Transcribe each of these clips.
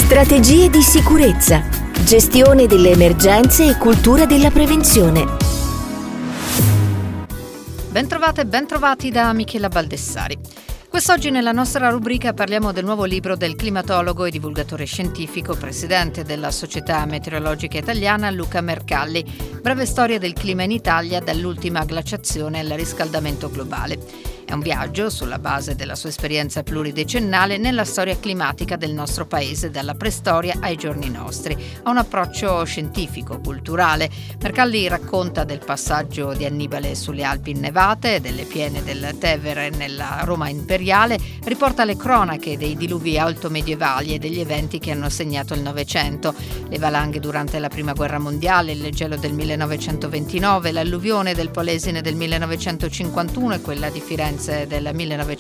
Strategie di sicurezza, gestione delle emergenze e cultura della prevenzione. Bentrovate e bentrovati da Michela Baldessari. Quest'oggi nella nostra rubrica parliamo del nuovo libro del climatologo e divulgatore scientifico, presidente della Società Meteorologica Italiana, Luca Mercalli. Breve storia del clima in Italia dall'ultima glaciazione al riscaldamento globale. È un viaggio sulla base della sua esperienza pluridecennale nella storia climatica del nostro paese, dalla preistoria ai giorni nostri. Ha un approccio scientifico, culturale. Mercalli racconta del passaggio di Annibale sulle Alpi innevate, delle piene del Tevere nella Roma imperiale, riporta le cronache dei diluvi altomedievali e degli eventi che hanno segnato il Novecento, le valanghe durante la Prima Guerra Mondiale, il gelo del 1929, l'alluvione del Polesine del 1951 e quella di Firenze del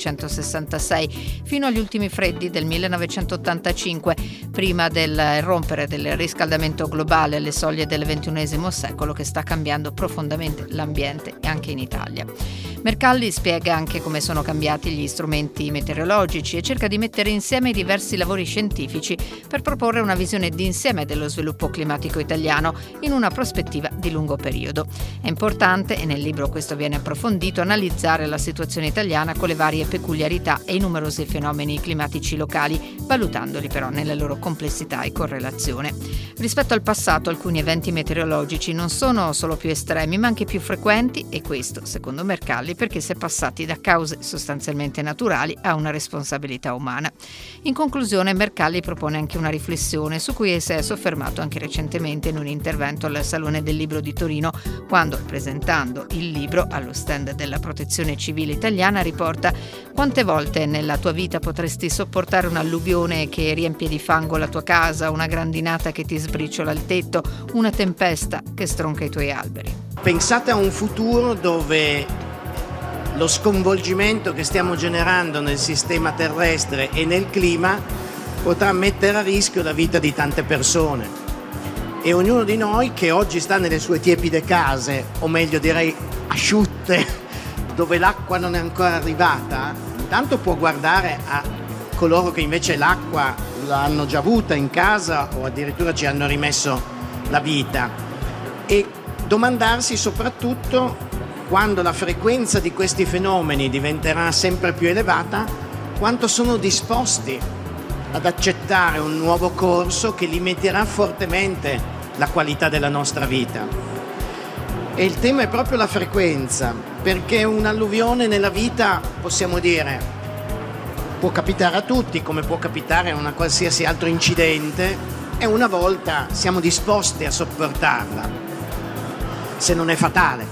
1966, fino agli ultimi freddi del 1985, prima del rompere del riscaldamento globale alle soglie del XXI secolo che sta cambiando profondamente l'ambiente anche in Italia. Mercalli spiega anche come sono cambiati gli strumenti meteorologici e cerca di mettere insieme i diversi lavori scientifici per proporre una visione d'insieme dello sviluppo climatico italiano in una prospettiva di lungo periodo. È importante, e nel libro questo viene approfondito, analizzare la situazione italiana con le varie peculiarità e i numerosi fenomeni climatici locali, valutandoli però nella loro complessità e correlazione. Rispetto al passato, alcuni eventi meteorologici non sono solo più estremi, ma anche più frequenti, e questo, secondo Mercalli, perché si è passati da cause sostanzialmente naturali a una responsabilità umana. In conclusione, Mercalli propone anche una riflessione su cui si è soffermato anche recentemente in un intervento al Salone del Libro di Torino, quando, presentando il libro allo stand della Protezione Civile Italiana, riporta: quante volte nella tua vita potresti sopportare un'alluvione che riempie di fango la tua casa, una grandinata che ti sbriciola il tetto, una tempesta che stronca i tuoi alberi? Pensate a un futuro dove lo sconvolgimento che stiamo generando nel sistema terrestre e nel clima potrà mettere a rischio la vita di tante persone, e ognuno di noi che oggi sta nelle sue tiepide case, o meglio direi asciutte, dove l'acqua non è ancora arrivata, intanto può guardare a coloro che invece l'acqua l'hanno già avuta in casa o addirittura ci hanno rimesso la vita, e domandarsi soprattutto, quando la frequenza di questi fenomeni diventerà sempre più elevata, quanto sono disposti ad accettare un nuovo corso che limiterà fortemente la qualità della nostra vita. E il tema è proprio la frequenza, perché un'alluvione nella vita, possiamo dire, può capitare a tutti, come può capitare a una qualsiasi altro incidente, e una volta siamo disposti a sopportarla, se non è fatale.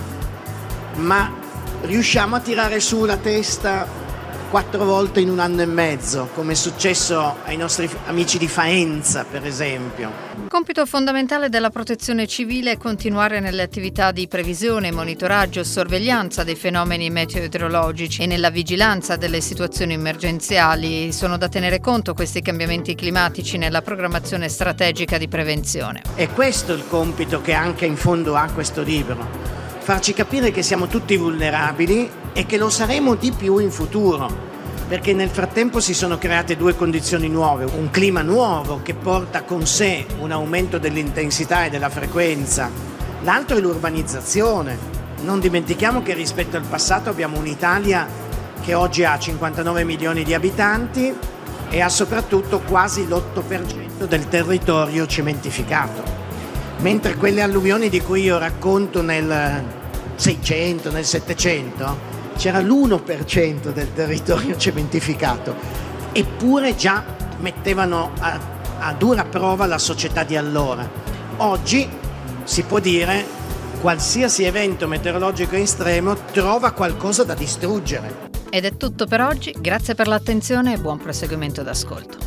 Ma riusciamo a tirare su la testa 4 volte in un anno e mezzo, come è successo ai nostri amici di Faenza, per esempio. Compito fondamentale della protezione civile è continuare nelle attività di previsione, monitoraggio e sorveglianza dei fenomeni meteorologici e nella vigilanza delle situazioni emergenziali. Sono da tenere conto questi cambiamenti climatici nella programmazione strategica di prevenzione. E questo è il compito che anche in fondo ha questo libro: farci capire che siamo tutti vulnerabili e che lo saremo di più in futuro, perché nel frattempo si sono create 2 condizioni nuove, un clima nuovo che porta con sé un aumento dell'intensità e della frequenza, l'altro è l'urbanizzazione. Non dimentichiamo che rispetto al passato abbiamo un'Italia che oggi ha 59 milioni di abitanti e ha soprattutto quasi l'8% del territorio cementificato, mentre quelle alluvioni di cui io racconto nel 600, nel 700, c'era l'1% del territorio cementificato, eppure già mettevano a dura prova la società di allora. Oggi si può dire qualsiasi evento meteorologico estremo trova qualcosa da distruggere. Ed è tutto per oggi, grazie per l'attenzione e buon proseguimento d'ascolto.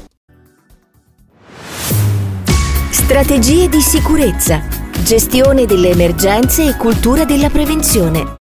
Strategie di sicurezza, gestione delle emergenze e cultura della prevenzione.